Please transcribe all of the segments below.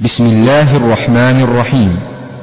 بسم الله الرحمن الرحيم.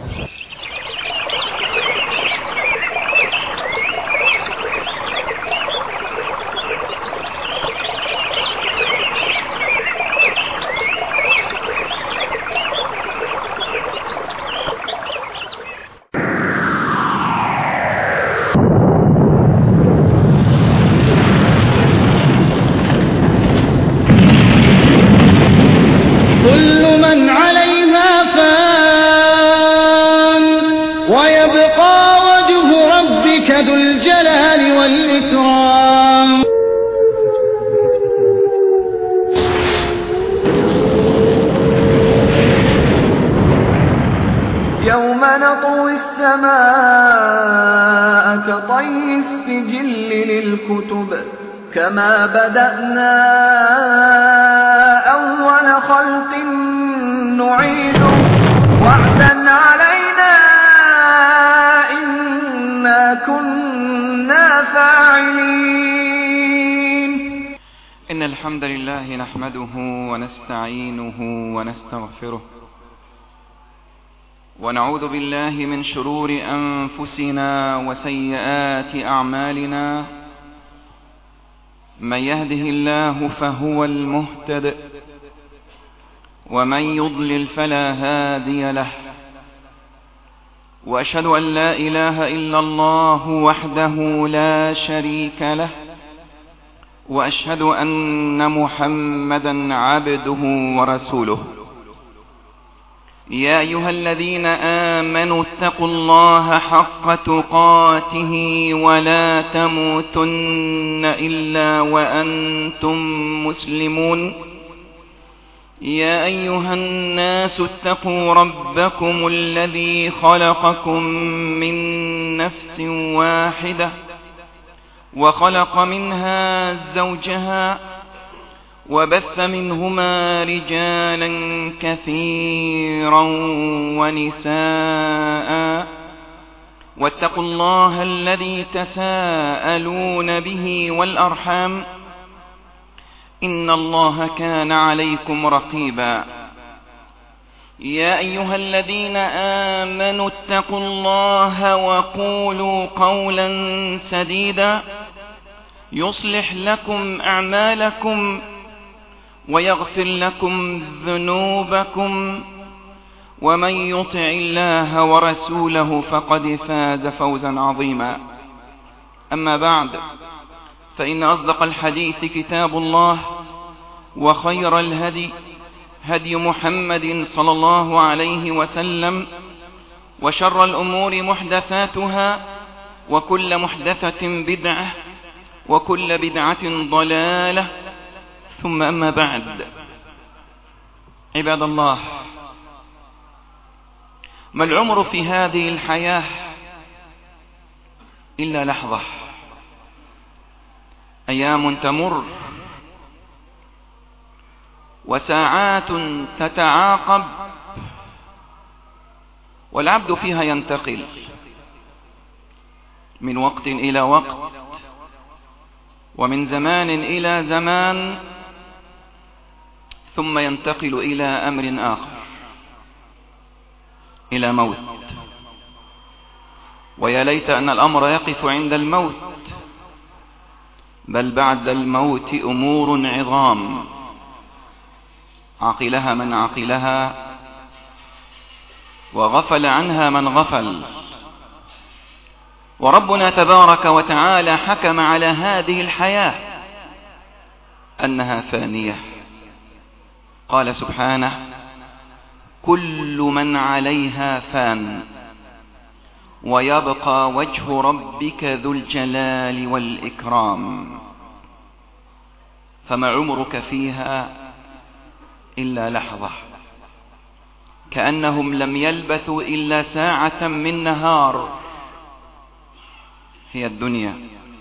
كل من عليها فان ويبقى وجه ربك ذو الجلال والإكرام. يوم نطوي السماء كطي السجل للكتب كما بدأنا أول خلق نعيده وعدا علينا إنا كنا فاعلين. إن الحمد لله نحمده ونستعينه ونستغفره ونعوذ بالله من شرور أنفسنا وسيئات أعمالنا. من يهده الله فهو المهتد ومن يضلل فلا هادي له، وأشهد أن لا إله إلا الله وحده لا شريك له، وأشهد أن محمدا عبده ورسوله. يا أيها الذين آمنوا اتقوا الله حق تقاته ولا تموتن إلا وأنتم مسلمون. يا أيها الناس اتقوا ربكم الذي خلقكم من نفس واحدة وخلق منها زوجها وبث منهما رجالا كثيرا ونساء، واتقوا الله الذي تساءلون به والأرحام إن الله كان عليكم رقيبا. يا أيها الذين آمنوا اتقوا الله وقولوا قولا سديدا يصلح لكم أعمالكم ويغفر لكم ذنوبكم، ومن يطع الله ورسوله فقد فاز فوزا عظيما. أما بعد، فإن أصدق الحديث كتاب الله، وخير الهدي هدي محمد صلى الله عليه وسلم، وشر الأمور محدثاتها، وكل محدثة بدعة، وكل بدعة ضلالة، ثم أما بعد. عباد الله، ما العمر في هذه الحياة إلا لحظة، أيام تمر وساعات تتعاقب، والعبد فيها ينتقل من وقت إلى وقت، ومن زمان إلى زمان، ثم ينتقل إلى أمر آخر، إلى موت. ويا ليت أن الأمر يقف عند الموت، بل بعد الموت أمور عظام عقلها من عقلها وغفل عنها من غفل. وربنا تبارك وتعالى حكم على هذه الحياة أنها فانية. قال سبحانه: كل من عليها فان ويبقى وجه ربك ذو الجلال والإكرام. فما عمرك فيها إلا لحظة، كأنهم لم يلبثوا إلا ساعة من نهار، هي الدنيا.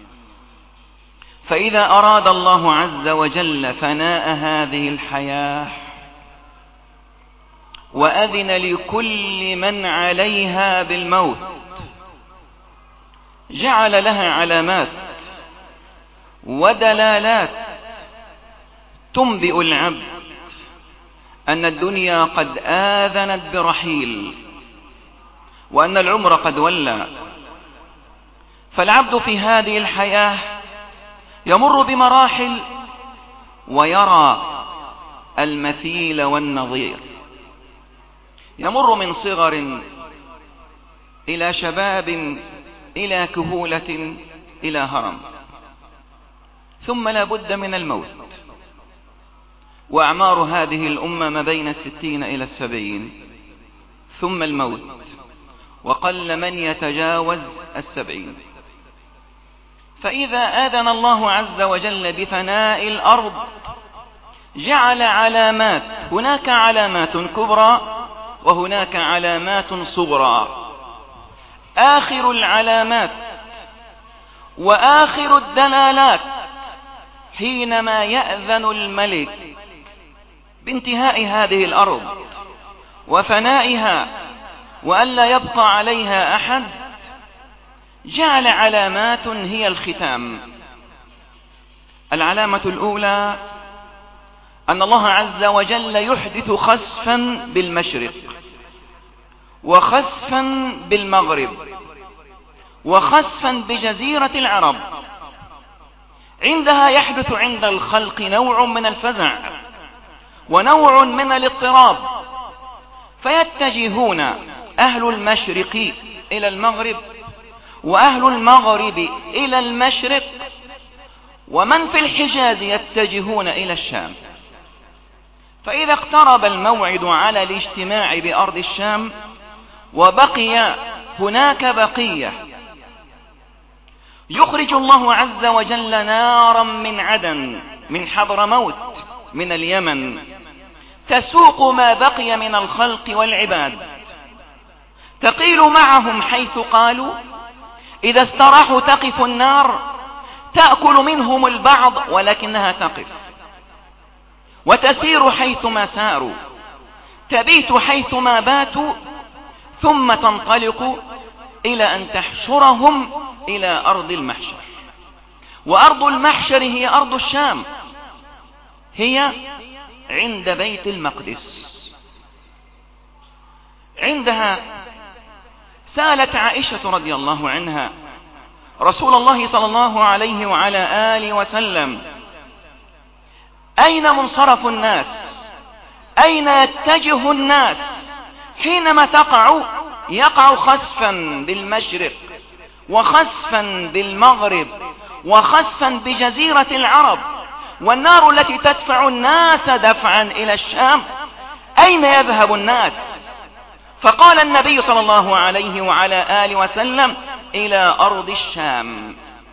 فإذا أراد الله عز وجل فناء هذه الحياة وأذن لكل من عليها بالموت، جعل لها علامات ودلالات تنبئ العبد أن الدنيا قد آذنت برحيل، وأن العمر قد ولى. فالعبد في هذه الحياة يمر بمراحل ويرى المثيل والنظير، يمر من صغر إلى شباب إلى كهولة إلى هرم، ثم لا بد من الموت. وأعمار هذه الأمة ما بين 60 إلى 70، ثم الموت، وقل من يتجاوز 70. فإذا آذن الله عز وجل بفناء الأرض جعل علامات، هناك علامات كبرى وهناك علامات صغرى. آخر العلامات وآخر الدلالات حينما يأذن الملك بانتهاء هذه الأرض وفنائها وألا يبقى عليها أحد، جعل علامات هي الختام. العلامة الأولى أن الله عز وجل يحدث خسفا بالمشرق، وخسفا بالمغرب، وخسفا بجزيرة العرب. عندها يحدث عند الخلق نوع من الفزع ونوع من الاضطراب، فيتجهون أهل المشرق إلى المغرب، وأهل المغرب إلى المشرق، ومن في الحجاز يتجهون إلى الشام. فإذا اقترب الموعد على الاجتماع بأرض الشام وبقي هناك بقية، يخرج الله عز وجل نارا من عدن، من حضرموت، من اليمن، تسوق ما بقي من الخلق والعباد، تقيل معهم حيث قالوا. إذا استراحوا تقف النار، تأكل منهم البعض ولكنها تقف، وتسير حيثما ساروا، تبيت حيثما باتوا، ثم تنطلق إلى أن تحشرهم إلى أرض المحشر. وأرض المحشر هي أرض الشام، هي عند بيت المقدس. عندها سألت عائشة رضي الله عنها رسول الله صلى الله عليه وعلى آله وسلم: أين منصرف الناس؟ أين يتجه الناس حينما يقع خسفا بالمشرق، وخسفا بالمغرب، وخسفا بجزيرة العرب، والنار التي تدفع الناس دفعا إلى الشام، أين يذهب الناس؟ فقال النبي صلى الله عليه وعلى آله وسلم: إلى أرض الشام،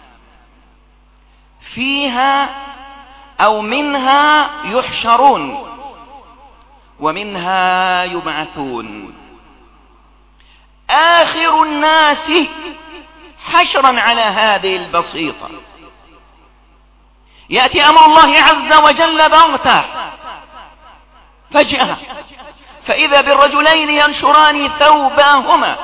فيها أو منها يحشرون ومنها يبعثون. آخر الناس حشرا على هذه البسيطة، يأتي أمر الله عز وجل بغتة فجأة، فإذا بالرجلين ينشران ثوباهما،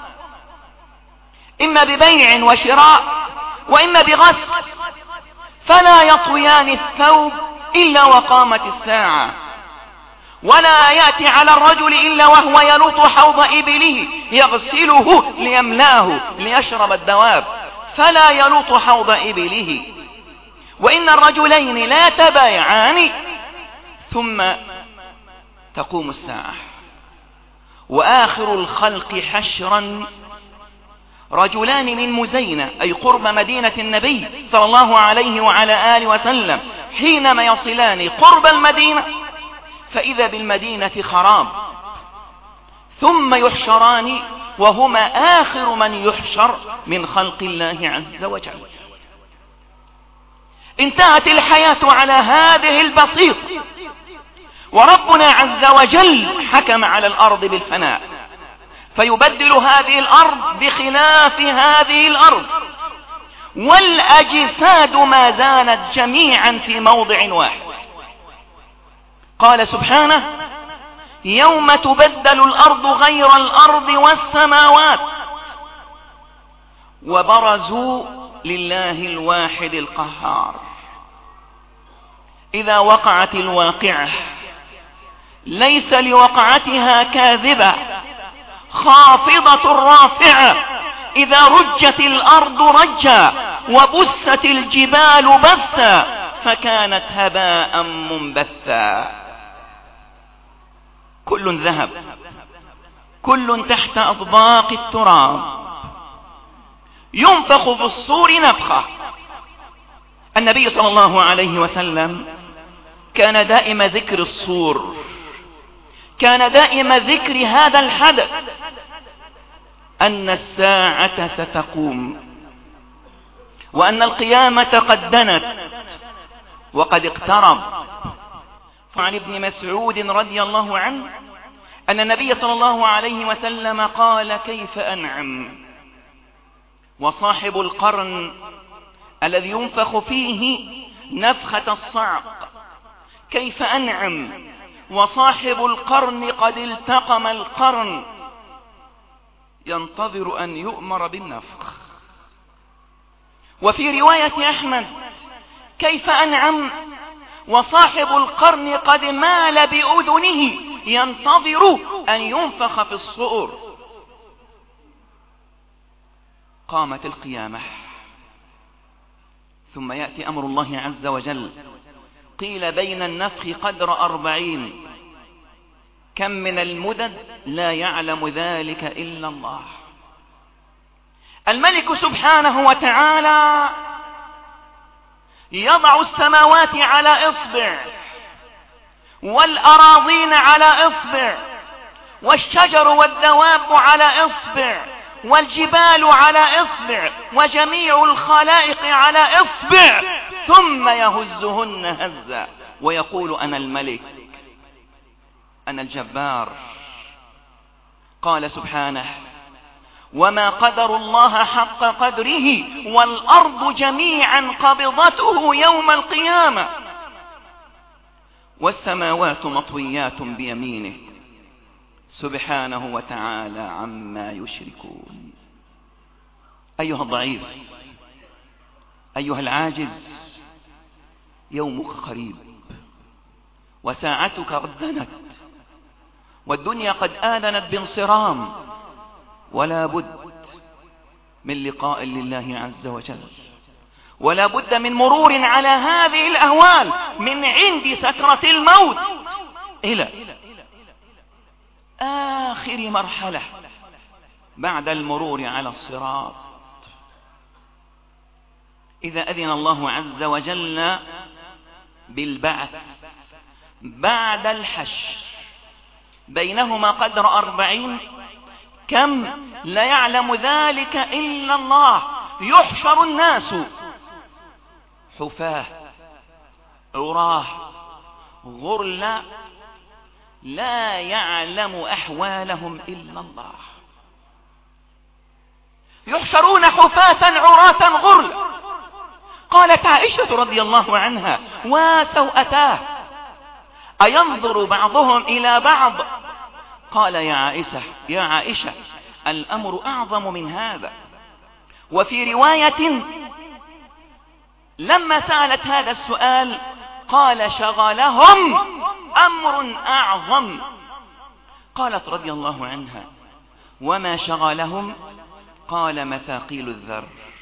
إما ببيع وشراء وإما بغسل، فلا يطويان الثوب إلا وقامت الساعة، ولا يأتي على الرجل إلا وهو يلوط حوض إبله يغسله ليملاه ليشرب الدواب، فلا يلوط حوض إبله. وإن الرجلين لا يتبايعان ثم تقوم الساعة. وآخر الخلق حشرا رجلان من مزينة، أي قرب مدينة النبي صلى الله عليه وعلى آله وسلم، حينما يصلان قرب المدينة فإذا بالمدينة خراب، ثم يحشران وهما آخر من يحشر من خلق الله عز وجل. انتهت الحياة على هذه البسيط، وربنا عز وجل حكم على الأرض بالفناء، فيبدل هذه الأرض بخلاف هذه الأرض، والأجساد ما زالت جميعا في موضع واحد. قال سبحانه: يوم تبدل الأرض غير الأرض والسماوات وبرزوا لله الواحد القهار. إذا وقعت الواقعة ليس لوقعتها كاذبة خافضة رافعة إذا رجت الأرض رجا وبست الجبال بسا فكانت هباء منبثا. كل ذهب، كل تحت أطباق التراب. ينفخ في الصور نفخة. النبي صلى الله عليه وسلم كان دائم ذكر الصور، كان دائم ذكر هذا الحدث، أن الساعة ستقوم وأن القيامة قد دنت وقد اقترب. فعن ابن مسعود رضي الله عنه أن النبي صلى الله عليه وسلم قال: كيف أنعم وصاحب القرن الذي ينفخ فيه نفخة الصعق، كيف أنعم وصاحب القرن قد التقم القرن ينتظر أن يؤمر بالنفخ. وفي رواية أحمد: كيف أنعم وصاحب القرن قد مال بأذنه ينتظر أن ينفخ في الصور. قامت القيامة، ثم يأتي أمر الله عز وجل. قيل بين النفخ قدر 40، كم من المدد لا يعلم ذلك إلا الله. الملك سبحانه وتعالى يضع السماوات على إصبع، والأراضين على إصبع، والشجر والدواب على إصبع، والجبال على إصبع، وجميع الخلائق على إصبع، ثم يهزهن هزا ويقول: أنا الملك، أنا الجبار. قال سبحانه: وما قدر الله حق قدره والأرض جميعا قبضته يوم القيامة والسماوات مطويات بيمينه سبحانه وتعالى عما يشركون. أيها الضعيف، أيها العاجز، يومك قريب وساعتك قد دنت والدنيا قد آذنت بانصرام، ولا بد من لقاء لله عز وجل، ولا بد من مرور على هذه الأهوال من عند سكرة الموت إلى آخر مرحلة بعد المرور على الصراط. إذا أذن الله عز وجل بالبعث بعد الحشر بينهما قدر 40، كم لا يعلم ذلك إلا الله. يحشر الناس حفاة عراه غرلا لا يعلم أحوالهم إلا الله. يحشرون حفاة عراة غرلا. قالت عائشة رضي الله عنها: وسوءتاه أينظر بعضهم إلى بعض؟ قال: يا عائشة الأمر أعظم من هذا. وفي رواية لما سألت هذا السؤال قال: شغلهم أمر أعظم. قالت رضي الله عنها: وما شغلهم؟ قال: مثاقيل الذر.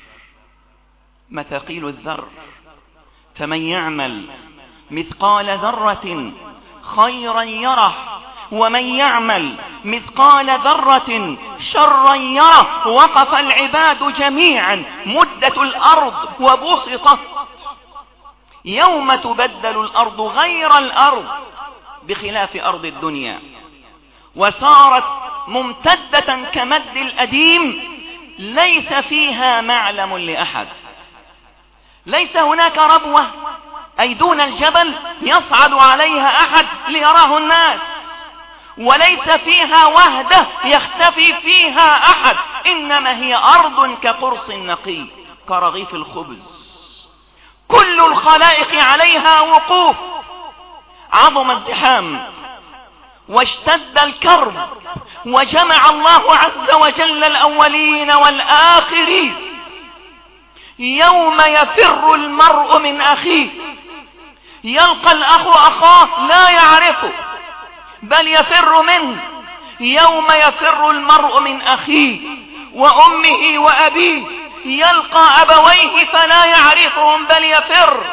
مثاقيل الذر، فمن يعمل مثقال ذرة خيرا يره ومن يعمل مثقال ذرة شرا يره. وقف العباد جميعا، مدة الأرض وبسطت. يوم تبدل الأرض غير الأرض بخلاف أرض الدنيا، وصارت ممتدة كمد الأديم ليس فيها معلم لأحد. ليس هناك ربوة أي دون الجبل يصعد عليها أحد ليراه الناس، وليس فيها وهدة يختفي فيها أحد، إنما هي أرض كقرص نقي كرغيف الخبز. كل الخلائق عليها وقوف. عظم الزحام واشتد الكرب، وجمع الله عز وجل الأولين والآخرين. يوم يفر المرء من أخيه، يلقى الأخ أخاه لا يعرفه، بل يفر منه. يوم يفر المرء من أخيه وأمه وأبيه، يلقى أبويه فلا يعرفهم بل يفر،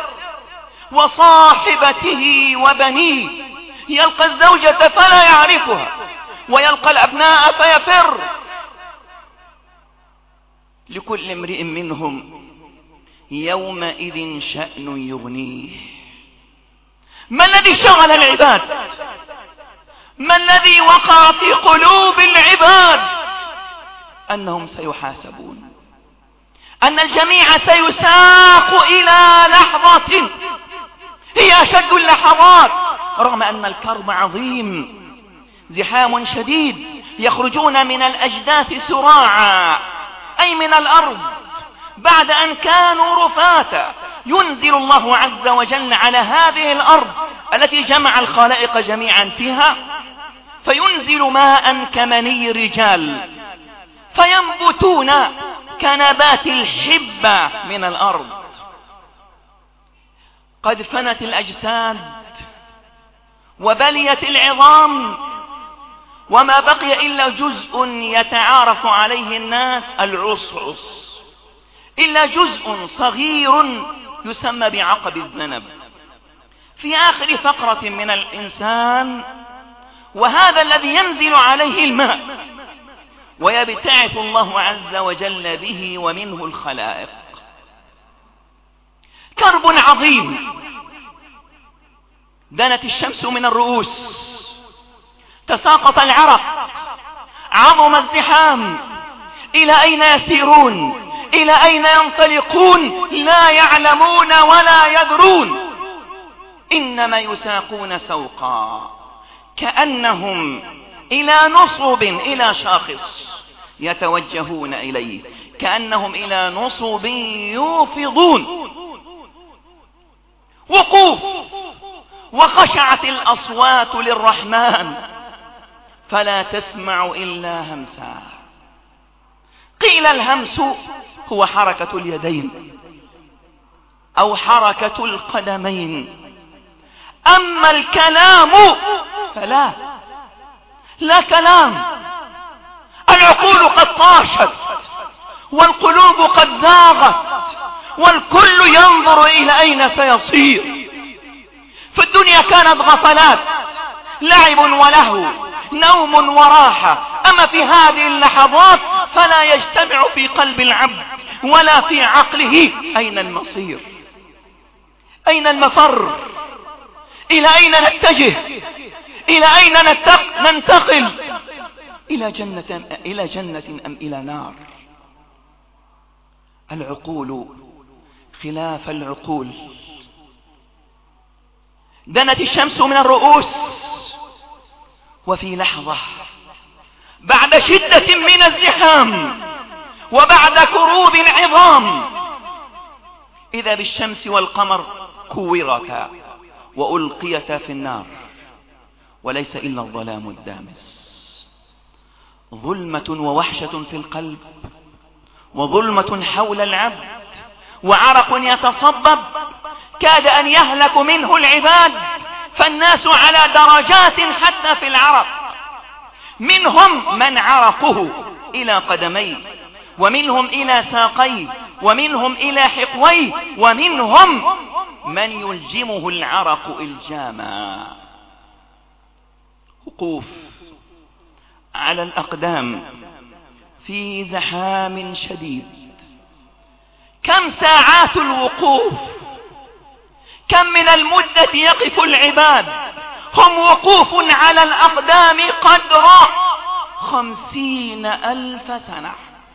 وصاحبته وبنيه، يلقى الزوجة فلا يعرفها، ويلقى الأبناء فيفر. لكل امرئ منهم يومئذ شأن يغنيه. ما الذي شغل العباد؟ ما الذي وقع في قلوب العباد؟ أنهم سيحاسبون، أن الجميع سيساق إلى لحظة هي أشد اللحظات، رغم أن الكرب عظيم، زحام شديد، يخرجون من الأجداث سراعا، أي من الأرض، بعد أن كانوا رفاتا. ينزل الله عز وجل على هذه الأرض التي جمع الخلائق جميعا فيها، فينزل ماء كمني الرجال، فينبتون كنبات الحبة من الأرض. قد فنت الأجساد وبليت العظام، وما بقي إلا جزء يتعارف عليه الناس، العصعص، إلا جزء صغير يسمى بعقب الذنب في آخر فقرة من الإنسان، وهذا الذي ينزل عليه الماء ويبتعث الله عز وجل به ومنه الخلائق. كرب عظيم. دنت الشمس من الرؤوس، تساقط العرق، عظم الزحام. إلى أين يسيرون؟ إلى أين ينطلقون؟ لا يعلمون ولا يدرون، إنما يساقون سوقا كأنهم إلى نصب، إلى شاخص يتوجهون إليه، كأنهم إلى نصب يوفضون. وقوف، وخشعت الأصوات للرحمن فلا تسمع إلا همسا. قيل الهمس هو حركة اليدين أو حركة القدمين، أما الكلام فلا، لا كلام. العقول قد طاشت والقلوب قد زاغت، والكل ينظر إلى أين سيصير. في الدنيا كانت غفلات، لعب ولهو، نوم وراحة، أما في هذه اللحظات فلا يجتمع في قلب العبد ولا في عقله أين المصير، أين المفر، إلى أين نتجه، إلى أين ننتقل، إلى جنة أم إلى نار. العقول خلاف العقول. دنت الشمس من الرؤوس، وفي لحظة بعد شدة من الزحام وبعد كروب عظام إذا بالشمس والقمر كورتا وألقيتا في النار، وليس إلا الظلام الدامس. ظلمة ووحشة في القلب، وظلمة حول العبد، وعرق يتصبب كاد أن يهلك منه العباد. فالناس على درجات حتى في العرق، منهم من عرقه إلى قدميه، ومنهم إلى ساقيه، ومنهم إلى حقويه، ومنهم من يلجمه العرق إلجاما. وقوف على الأقدام في زحام شديد. كم ساعات الوقوف، كم من المدة يقف العباد، هم وقوف على الأقدام قدر 50,000 سنة.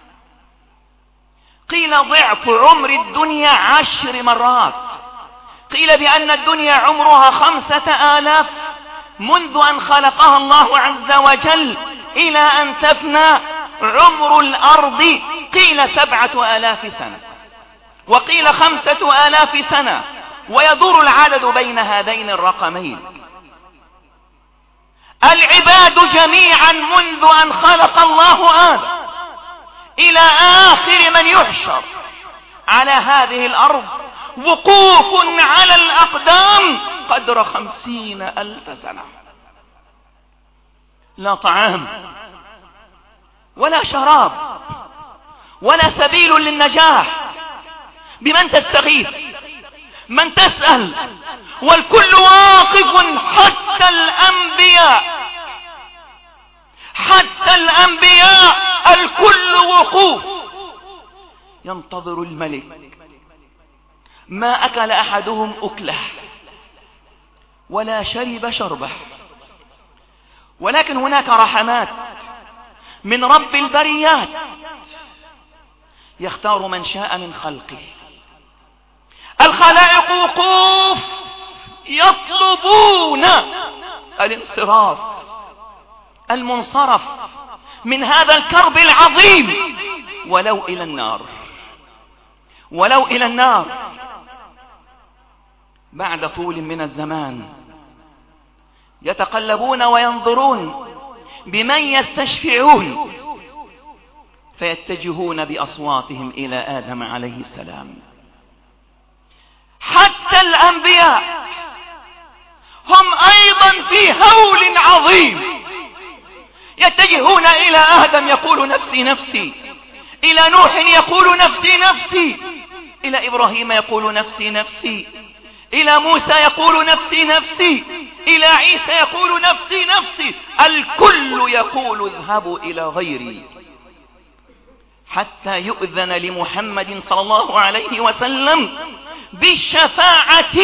قيل ضعف عمر الدنيا 10 مرات. قيل بأن الدنيا عمرها 5,000 منذ أن خلقها الله عز وجل إلى أن تفنى. عمر الأرض قيل 7,000 سنة، وقيل 5,000 سنة، ويدور العدد بين هذين الرقمين. العباد جميعا منذ أن خلق الله آدم إلى آخر من يحشر على هذه الأرض وقوف على الأقدام قدر 50,000 سنة. لا طعام ولا شراب ولا سبيل للنجاح. بمن تستغيث؟ من تسأل؟ والكل واقف، حتى الأنبياء الكل وقوف ينتظر الملك. ما أكل أحدهم أكله ولا شرب شربه، ولكن هناك رحمات من رب البريات يختار من شاء من خلقه. الخلائق وقوف يطلبون الانصراف، المنصرف من هذا الكرب العظيم، ولو إلى النار، ولو إلى النار. بعد طول من الزمان يتقلبون وينظرون بمن يستشفعون، فيتجهون بأصواتهم إلى آدم عليه السلام. حتى الأنبياء هم أيضا في هول عظيم، يتجهون إلى آدم يقول نفسي نفسي، إلى نوح يقول نفسي نفسي، إلى إبراهيم يقول نفسي نفسي، إلى موسى يقول نفسي نفسي، إلى عيسى يقول نفسي نفسي. الكل يقول اذهبوا إلى غيري، حتى يؤذن لمحمد صلى الله عليه وسلم بالشفاعة.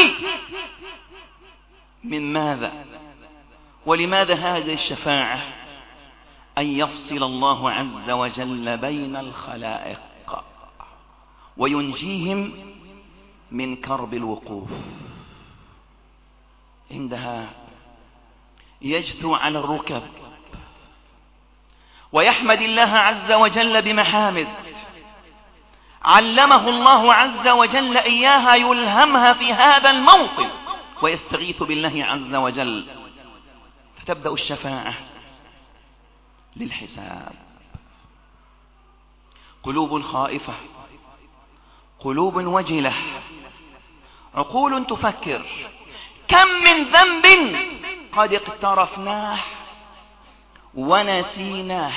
من ماذا؟ ولماذا هذه الشفاعة؟ أن يفصل الله عز وجل بين الخلائق وينجيهم من كرب الوقوف. عندها يجثو على الركب ويحمد الله عز وجل بمحامد علمه الله عز وجل إياها يلهمها في هذا الموطن، ويستغيث بالله عز وجل. فتبدأ الشفاعة للحساب. قلوب خائفة، قلوب وجلة، عقول تفكر. كم من ذنب قد اقترفناه ونسيناه،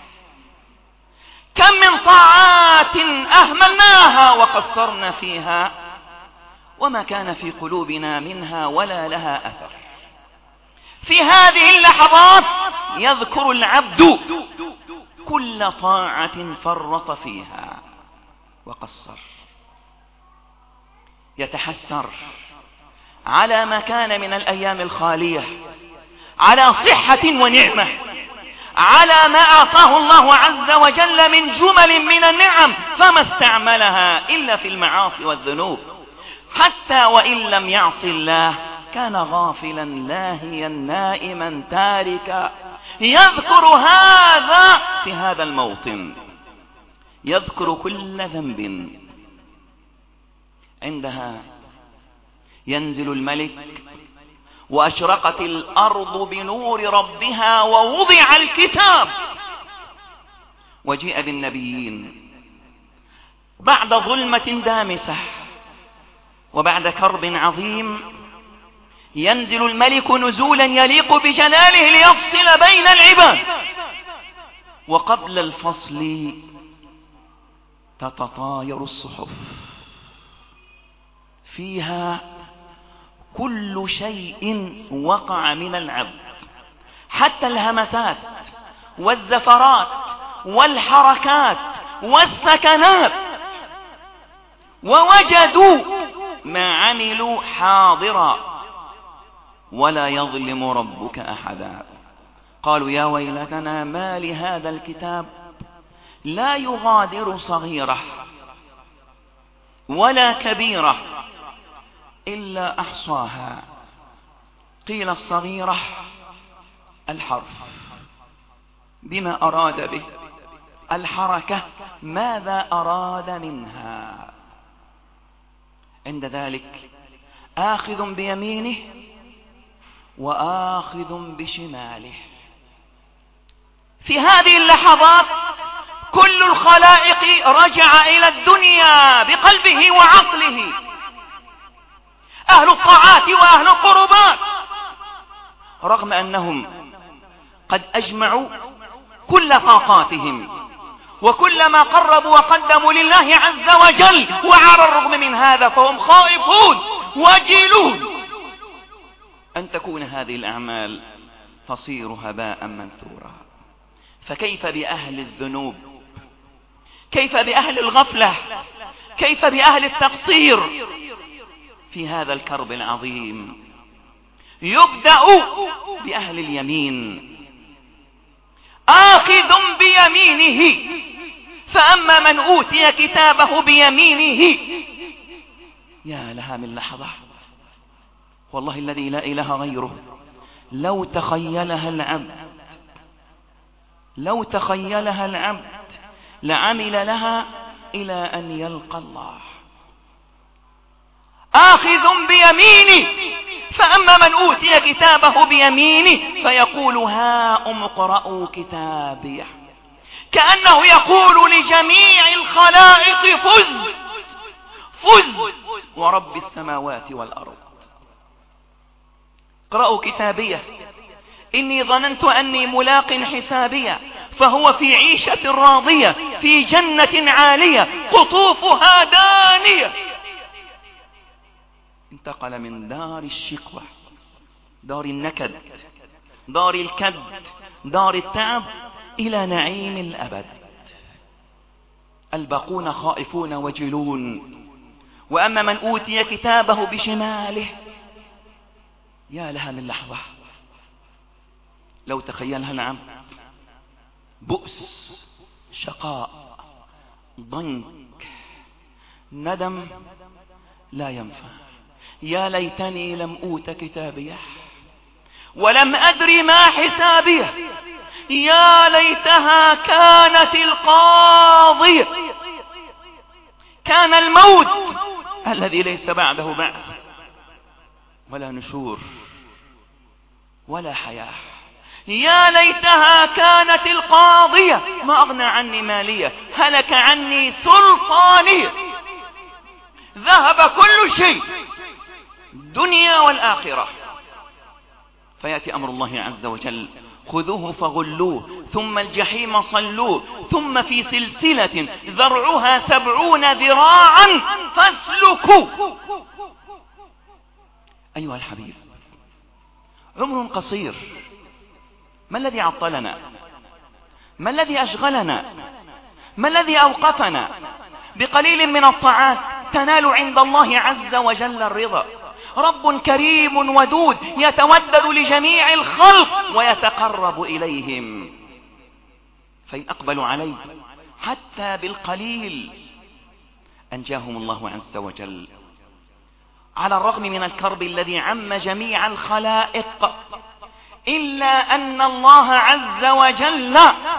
كم من طاعات أهملناها وقصرنا فيها وما كان في قلوبنا منها ولا لها أثر. في هذه اللحظات يذكر العبد كل طاعة فرط فيها وقصر، يتحسر على ما كان من الأيام الخالية، على صحة ونعمة، على ما أعطاه الله عز وجل من جمل من النعم، فما استعملها إلا في المعاصي والذنوب. حتى وإن لم يعص الله كان غافلا لاهيا نائما تاركا. يذكر هذا في هذا الموطن، يذكر كل ذنب. عندها ينزل الملك وأشرقت الأرض بنور ربها ووضع الكتاب وجيء بالنبيين. بعد ظلمة دامسة وبعد كرب عظيم ينزل الملك نزولا يليق بجلاله ليفصل بين العباد. وقبل الفصل تتطاير الصحف، فيها كل شيء وقع من العبد، حتى الهمسات والزفرات والحركات والسكنات. ووجدوا ما عملوا حاضرا ولا يظلم ربك أحدا. قالوا يا ويلتنا ما لهذا الكتاب لا يغادر صغيرة ولا كبيرة إلا أحصاها. قيل الصغيرة الحرف بما أراد به، الحركة ماذا أراد منها. عند ذلك آخذ بيمينه وآخذ بشماله. في هذه اللحظات كل الخلائق رجع إلى الدنيا بقلبه وعقله، أهل الطاعات وأهل القربات، رغم أنهم قد أجمعوا كل طاقاتهم وكلما قربوا وقدموا لله عز وجل، وعلى الرغم من هذا فهم خائفون وجلون أن تكون هذه الأعمال تصير هباء منثورا. فكيف بأهل الذنوب؟ كيف بأهل الغفلة؟ كيف بأهل التقصير في هذا الكرب العظيم؟ يبدأ بأهل اليمين، آخذ بيمينه، فأما من أوتي كتابه بيمينه، يا لها من لحظة والله الذي لا إله غيره، لو تخيلها العبد لعمل لها إلى أن يلقى الله. آخذ بيمينه، فأما من أوتي كتابه بيمينه فيقول هاؤم اقرءوا كتابيه، كأنه يقول لجميع الخلائق فز فز ورب السماوات والأرض. اقرأوا كتابيه إني ظننت أني ملاق حسابيه، فهو في عيشة راضية في جنة عالية قطوفها دانية. انتقل من دار الشقوة، دار النكد، دار الكد، دار التعب، إلى نعيم الأبد. الباقون خائفون وجلون، وأما من أوتي كتابه بشماله، يا لها من لحظة لو تخيلها العبد، بؤس، شقاء، ضنك، ندم لا ينفع. يا ليتني لم أوت كتابيه ولم أدري ما حسابيه، يا ليتها كانت القاضية. كان الموت الذي ليس بعده بعد، ولا نشور ولا حياة. يا ليتها كانت القاضية، ما أغنى عني مالية، هلك عني سلطانية، ذهب كل شيء، الدنيا والآخرة. فيأتي أمر الله عز وجل، خذوه فغلوه ثم الجحيم صلوه ثم في سلسلة ذرعها 70 ذراعا فاسلكوا. أيها الحبيب، عمر قصير، ما الذي عطلنا؟ ما الذي أشغلنا؟ ما الذي أوقفنا؟ بقليل من الطاعات تنال عند الله عز وجل الرضا. رب كريم ودود يتودد لجميع الخلق ويتقرب إليهم، فإن أقبلوا عليه حتى بالقليل أنجاهم الله عز وجل. على الرغم من الكرب الذي عم جميع الخلائق، إلا أن الله عز وجل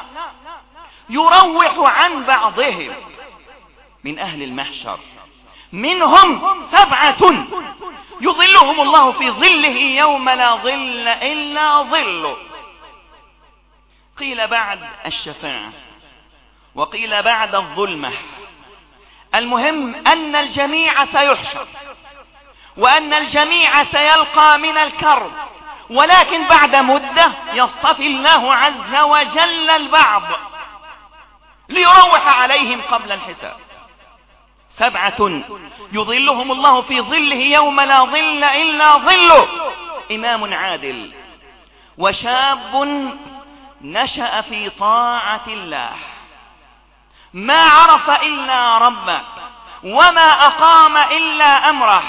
يروح عن بعضهم من أهل المحشر، منهم 7 يظلهم الله في ظله يوم لا ظل إلا ظله. قيل بعد الشفاعة وقيل بعد الظلمة، المهم أن الجميع سيحشر وأن الجميع سيلقى من الكرب، ولكن بعد مدة يصطفي الله عز وجل البعض ليروح عليهم قبل الحساب. 7 يظلهم الله في ظله يوم لا ظل إلا ظله، إمام عادل، وشاب نشأ في طاعة الله، ما عرف إلا ربه وما أقام إلا أمره،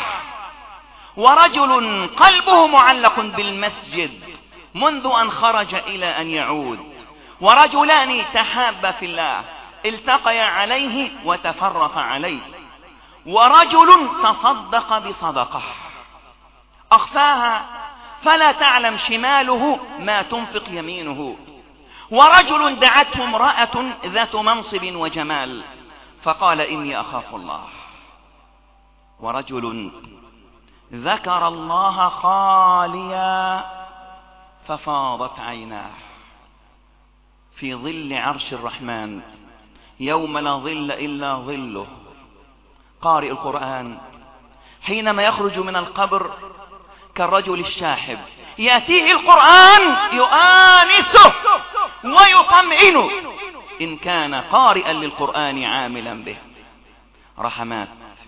ورجل قلبه معلق بالمسجد منذ أن خرج إلى أن يعود، ورجلان تحابا في الله التقيا عليه وتفرق عليه، ورجل تصدق بصدقة أخفاها فلا تعلم شماله ما تنفق يمينه، ورجل دعته امرأة ذات منصب وجمال فقال إني أخاف الله، ورجل ذكر الله خاليا ففاضت عيناه في ظل عرش الرحمن يوم لا ظل إلا ظله. قارئ القرآن حينما يخرج من القبر كالرجل الشاحب يأتيه القرآن يؤانسه ويطمئنه إن كان قارئا للقرآن عاملا به. رحمات،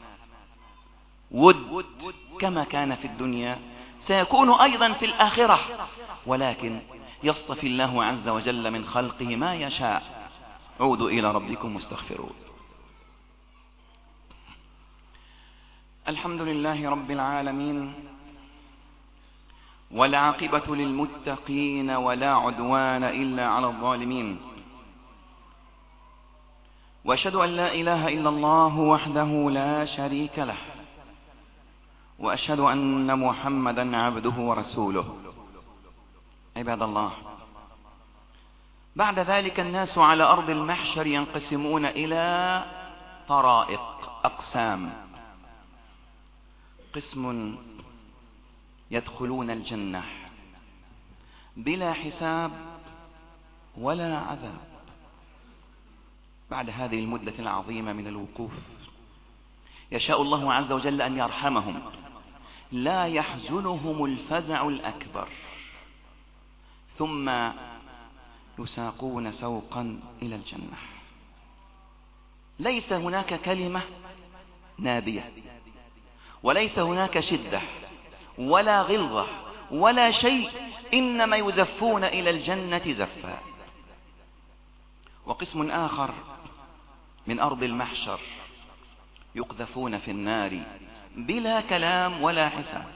ود، كما كان في الدنيا سيكون أيضا في الآخرة، ولكن يصطفي الله عز وجل من خلقه ما يشاء. عودوا إلى ربكم واستغفروه. الحمد لله رب العالمين، والعاقبة للمتقين، ولا عدوان إلا على الظالمين، وأشهد أن لا إله إلا الله وحده لا شريك له، وأشهد أن محمدا عبده ورسوله. عباد الله، بعد ذلك الناس على أرض المحشر ينقسمون إلى طرائق، أقسام. قسم يدخلون الجنة بلا حساب ولا عذاب بعد هذه المدة العظيمة من الوقوف. يشاء الله عز وجل أن يرحمهم، لا يحزنهم الفزع الأكبر، ثم يساقون سوقا إلى الجنة. ليس هناك كلمة نابية، وليس هناك شدة ولا غلظة ولا شيء، إنما يزفون إلى الجنة زفا. وقسم آخر من أرض المحشر يقذفون في النار بلا كلام ولا حساب.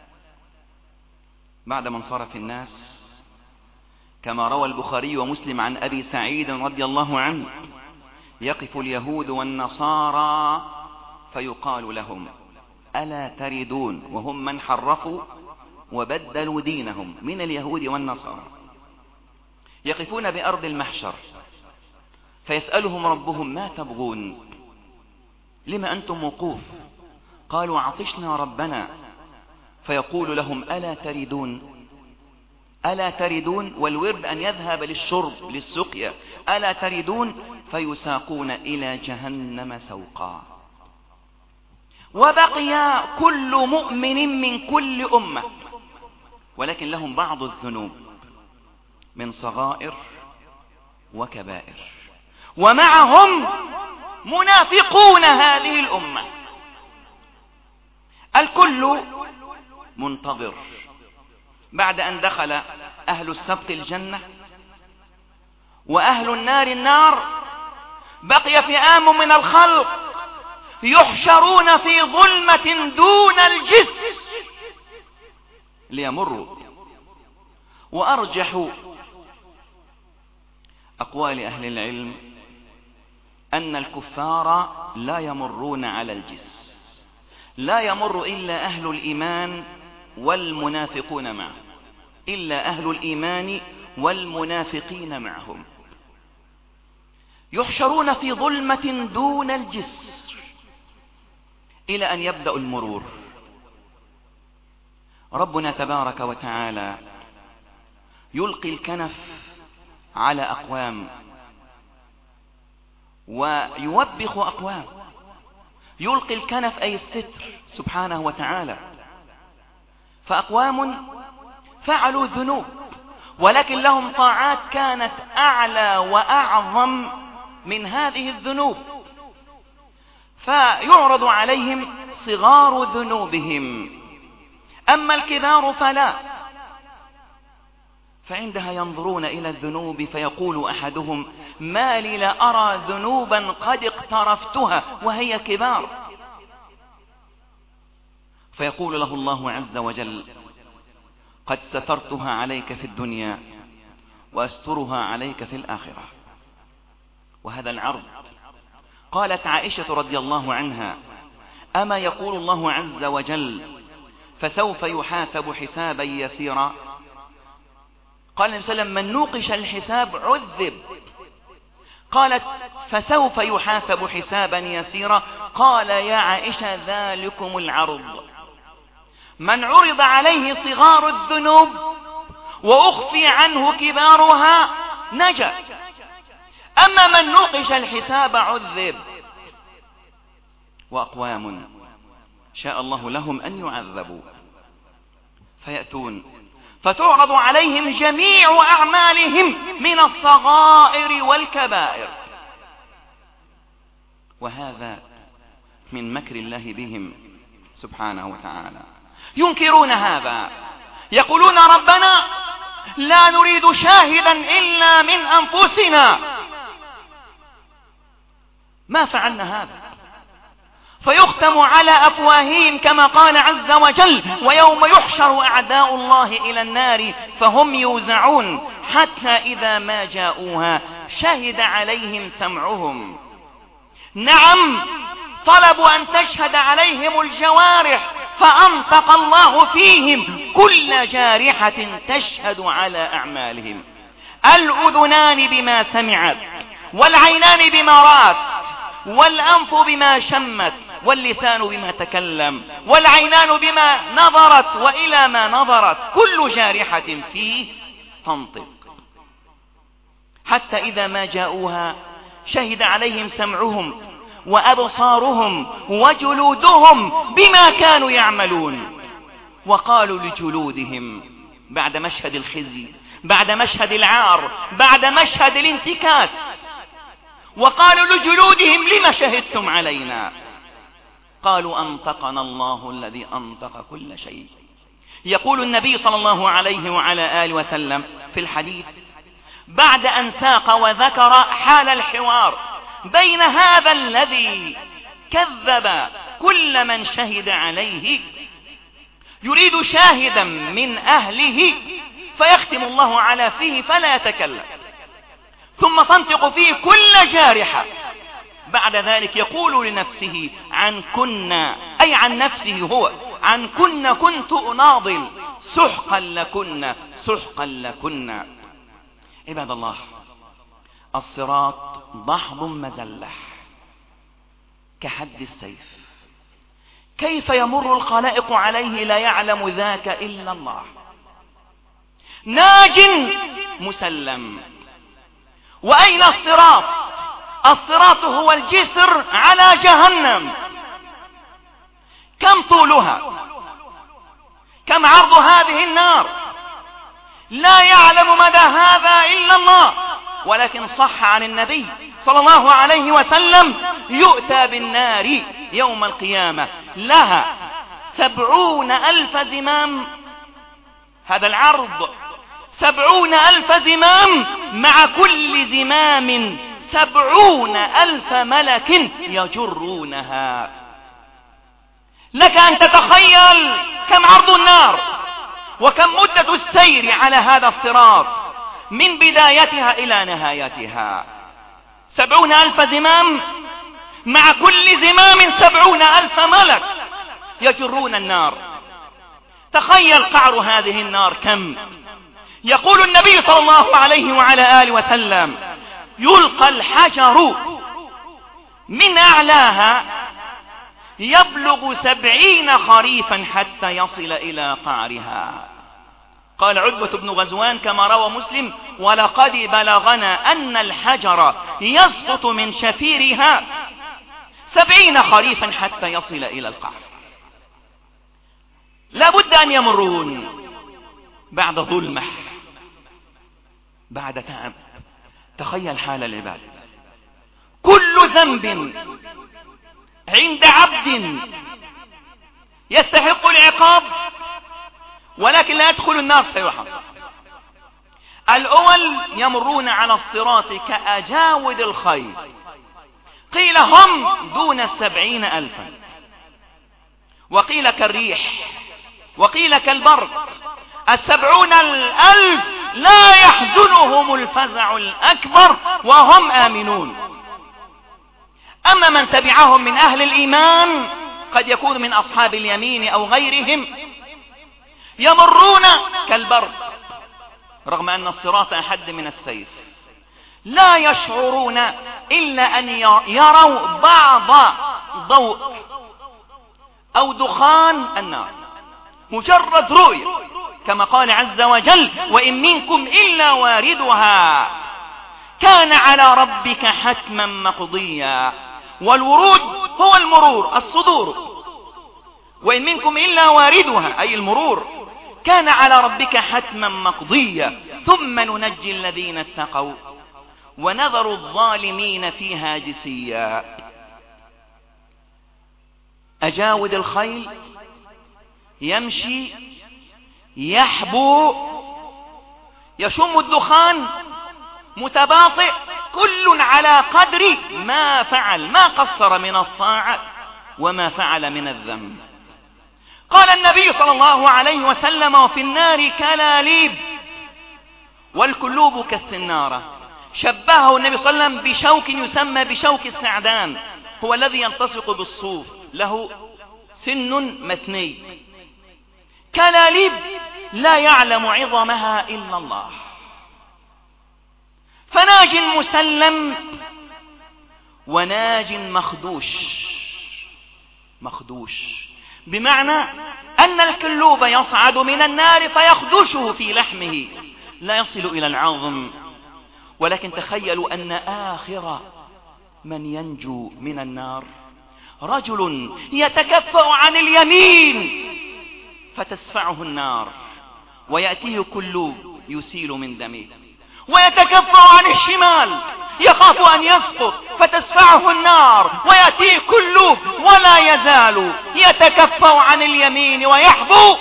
بعد ما انصرف الناس، كما روى البخاري ومسلم عن أبي سعيد رضي الله عنه، يقف اليهود والنصارى فيقال لهم: ألا تردون؟ وهم من حرفوا وبدلوا دينهم من اليهود والنصارى. يقفون بأرض المحشر فيسألهم ربهم: ما تبغون؟ لما أنتم وقوف؟ قالوا: عطشنا ربنا. فيقول لهم: ألا تردون؟ ألا تردون؟ والورد أن يذهب للشرب للسقيا. ألا تردون؟ فيساقون إلى جهنم سوقا. وبقي كل مؤمن من كل أمة، ولكن لهم بعض الذنوب من صغائر وكبائر، ومعهم منافقون هذه الأمة. الكل منتظر. بعد أن دخل أهل السبق الجنة وأهل النار النار، بقي فئام من الخلق يحشرون في ظلمة دون الجسر ليمروا. وأرجح أقوال أهل العلم أن الكفار لا يمرون على الجسر، لا يمر إلا أهل الإيمان والمنافقون معه، إلا أهل الإيمان والمنافقين معهم. يحشرون في ظلمة دون الجسر إلى أن يبدأ المرور. ربنا تبارك وتعالى يلقي الكنف على أقوام ويوبخ أقوام. يلقي الكنف أي الستر سبحانه وتعالى. فأقوام فعلوا ذنوب، ولكن لهم طاعات كانت أعلى وأعظم من هذه الذنوب، فيعرض عليهم صغار ذنوبهم. أما الكبار فلا، فعندها ينظرون إلى الذنوب فيقول أحدهم: ما لي لا أرى ذنوبا قد اقترفتها وهي كبار. فيقول له الله عز وجل: قد سترتها عليك في الدنيا وأسترها عليك في الآخرة. وهذا العرض. قالت عائشة رضي الله عنها: أما يقول الله عز وجل: فسوف يحاسب حسابا يسيرا؟ قال النبي صلى الله عليه وسلم: من نوقش الحساب عذب. قالت: فسوف يحاسب حسابا يسيرا؟ قال: يا عائشة ذلكم العرض. من عرض عليه صغار الذنوب وأخفي عنه كبارها نجا، أما من نوقش الحساب عذب. وأقوام شاء الله لهم أن يعذبوا، فيأتون فتعرض عليهم جميع أعمالهم من الصغائر والكبائر، وهذا من مكر الله بهم سبحانه وتعالى. ينكرون هذا، يقولون ربنا لا نريد شاهدا إلا من أنفسنا، ما فعلنا هذا. فيختم على أفواههم كما قال عز وجل: ويوم يحشر أعداء الله إلى النار فهم يوزعون حتى إذا ما جاءوها شهد عليهم سمعهم. نعم، طلبوا أن تشهد عليهم الجوارح، فأنطق الله فيهم كل جارحة تشهد على أعمالهم. الأذنان بما سمعت، والعينان بما رأت، والأنف بما شمت، واللسان بما تكلم، والعينان بما نظرت وإلى ما نظرت، كل جارحة فيه تنطق. حتى إذا ما جاءوها شهد عليهم سمعهم وأبصارهم وجلودهم بما كانوا يعملون. وقالوا لجلودهم بعد مشهد الخزي، بعد مشهد العار، بعد مشهد الانتكاس، وقالوا لجلودهم: لما شهدتم علينا؟ قالوا: أنطقنا الله الذي أنطق كل شيء. يقول النبي صلى الله عليه وعلى آله وسلم في الحديث بعد أن ساق وذكر حال الحوار بين هذا الذي كذب كل من شهد عليه يريد شاهدا من أهله، فيختم الله على فيه فلا يتكلم، ثم تنطق فيه كل جارحة. بعد ذلك يقول لنفسه: عن كنا، أي عن نفسه هو، عن كنا كنت أناضل، سحقا لكنا، سحقا لكنا. عباد الله، الصراط ضحض مزلح كحد السيف، كيف يمر الخلائق عليه لا يعلم ذاك إلا الله. ناج مسلم. وأين الصراط؟ الصراط هو الجسر على جهنم. كم طولها؟ كم عرض هذه النار؟ لا يعلم مدى هذا إلا الله. ولكن صح عن النبي صلى الله عليه وسلم: يؤتى بالنار يوم القيامة لها 70,000 زمام. هذا العرض 70,000 زمام، مع كل زمام 70,000 ملك يجرونها. لك أن تتخيل كم عرض النار، وكم مدة السير على هذا الصراط من بدايتها إلى نهايتها. 70,000 زمام، مع كل زمام 70,000 ملك يجرون النار. تخيل قعر هذه النار كم. يقول النبي صلى الله عليه وعلى آله وسلم: يلقى الحجر من أعلاها يبلغ 70 خريفا حتى يصل إلى قعرها. قال عتبة بن غزوان كما روى مسلم: ولقد بلغنا أن الحجر يسقط من شفيرها 70 خريفا حتى يصل إلى القعر. لابد أن يمرون بعد ظلمة، بعد تعب. تخيل حال العباد، كل ذنب عند عبد يستحق العقاب ولكن لا يدخل النار سيحق. الأول يمرون على الصراط كأجاود الخيل، قيل هم دون 70,000، وقيل كالريح، وقيل كالبرق. 70,000 لا يحزنهم الفزع الأكبر وهم آمنون. أما من تبعهم من أهل الإيمان، قد يكون من أصحاب اليمين أو غيرهم، يمرون كالبرق رغم أن الصراط أحد من السيف. لا يشعرون إلا أن يروا بعض ضوء أو دخان النار، مجرد رؤية، كما قال عز وجل: وإن منكم إلا واردها كان على ربك حتما مقضيا. والورود هو المرور، الصدور. وإن منكم إلا واردها أي المرور كان على ربك حتما مقضيا ثم ننجي الذين اتقوا ونذر الظالمين فيها جثيا. أجاود الخيل يمشي يحبو يشم الدخان متباطئ، كل على قدر ما فعل، ما قصر من الطاعة وما فعل من الذنب. قال النبي صلى الله عليه وسلم: وفي النار كلاليب والكلوب كالسنارة. شبهه النبي صلى الله عليه وسلم بشوك يسمى بشوك السعدان، هو الذي يلتصق بالصوف، له سن مثني. كلاليب لا يعلم عظمها إلا الله. فناج مسلم وناج مخدوش، بمعنى أن الكلوب يصعد من النار فيخدشه في لحمه، لا يصل إلى العظم. ولكن تخيلوا أن آخر من ينجو من النار رجل يتكفأ عن اليمين فتسفعه النار، ويأتيه كلوب يسيل من دمه، ويتكفأ عن الشمال يخاف أن يسقط فتسفعه النار، ويأتيه كلوب ولا يزال يتكفأ عن اليمين ويحبو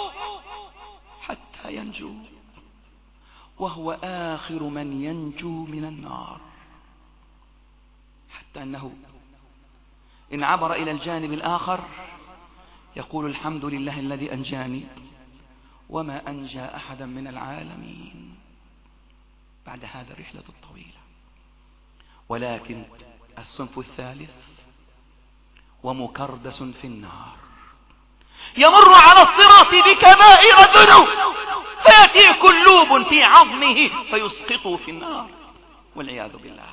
حتى ينجو، وهو آخر من ينجو من النار. حتى أنه إن عبر إلى الجانب الآخر يقول: الحمد لله الذي أنجاني وما أنجى أحدا من العالمين بعد هذا الرحلة الطويلة. ولكن الصنف الثالث ومكردس في النار يمر على الصراط بكبائر ذنوب فيأتي كلوب في عظمه فيسقطه في النار والعياذ بالله.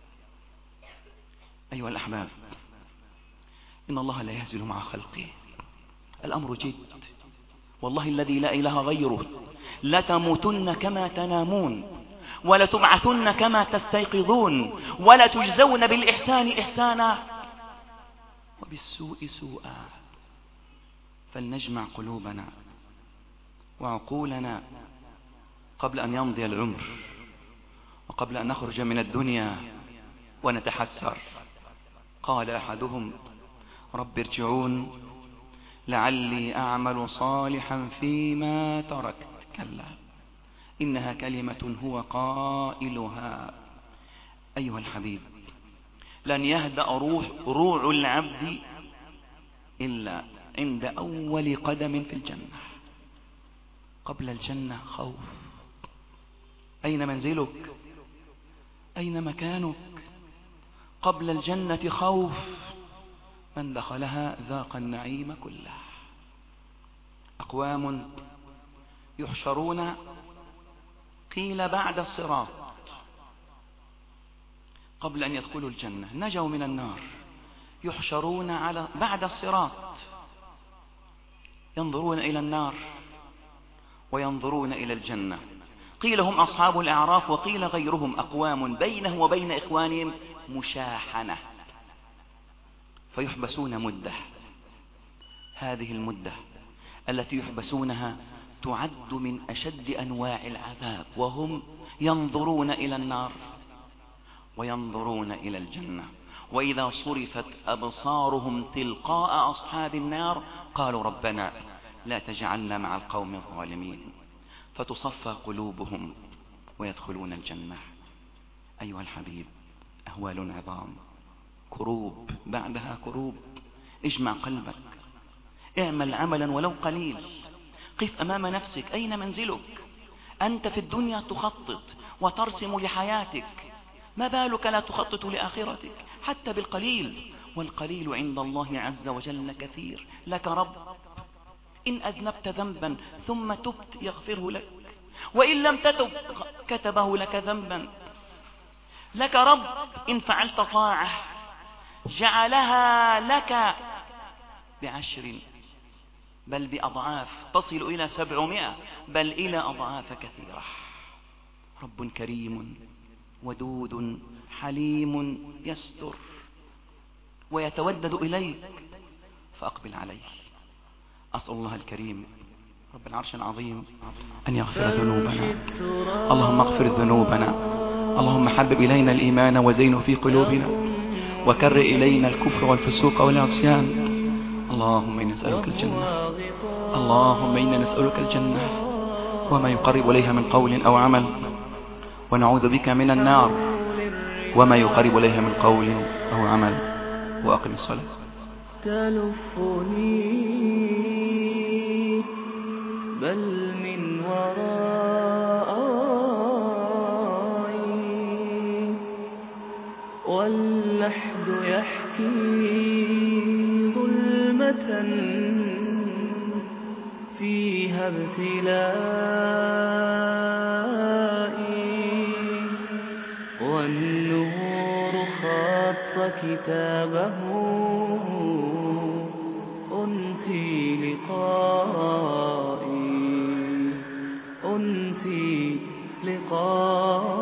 أيها الأحباب، إن الله لا يهزل مع خلقه، الأمر جد، والله الذي لا إله غيره. لتموتن كما تنامون ولتبعثن كما تستيقظون ولتجزون بالإحسان إحسانا وبالسوء سوءا. فلنجمع قلوبنا وعقولنا قبل أن يمضي العمر وقبل أن نخرج من الدنيا ونتحسر. قال أحدهم: رب ارجعون لعلي أعمل صالحا فيما تركت، كلا إنها كلمة هو قائلها. أيها الحبيب، لن يهدأ روع العبد إلا عند أول قدم في الجنة. قبل الجنة خوف. أين منزلك؟ أين مكانك؟ قبل الجنة خوف، من دخلها ذاق النعيم كله. أقوام يحشرون قيل بعد الصراط قبل أن يدخلوا الجنة، نجوا من النار، يحشرون بعد الصراط، ينظرون إلى النار وينظرون إلى الجنة. قيل هم أصحاب الأعراف، وقيل غيرهم أقوام بينه وبين إخوانهم مشاحنة، فيحبسون مدة. هذه المدة التي يحبسونها تعد من أشد أنواع العذاب، وهم ينظرون إلى النار وينظرون إلى الجنة. وإذا صرفت أبصارهم تلقاء أصحاب النار قالوا: ربنا لا تجعلنا مع القوم الظالمين، فتصفى قلوبهم ويدخلون الجنة. أيها الحبيب، أهوال عظام، كروب بعدها كروب. اجمع قلبك، اعمل عملا ولو قليل، قف أمام نفسك، أين منزلك؟ أنت في الدنيا تخطط وترسم لحياتك، ما بالك لا تخطط لآخرتك حتى بالقليل؟ والقليل عند الله عز وجل كثير. لك رب إن أذنبت ذنبا ثم تبت يغفره لك، وإن لم تتب كتبه لك ذنبا. لك رب إن فعلت طاعة جعلها لك ب10 بل بأضعاف تصل إلى 700 بل إلى أضعاف كثيرة. رب كريم ودود حليم يستر ويتودد إليك، فأقبل عليه. أسأل الله الكريم رب العرش العظيم أن يغفر ذنوبنا. اللهم اغفر ذنوبنا. اللهم حبب إلينا الإيمان وزينه في قلوبنا وكر إلينا الكفر والفسوق والعصيان. اللهم إنا نسألك الجنة. اللهم إنا نسألك الجنة وما يقرب إليها من قول أو عمل، ونعوذ بك من النار وما يقرب إليها من قول أو عمل. وأقم الصلاة. تلفني بل من ورائي واللحد يحكي ظلمة فيها ابتلائي، والنور خط كتابه أنسي لقائي، أنسي لقائي.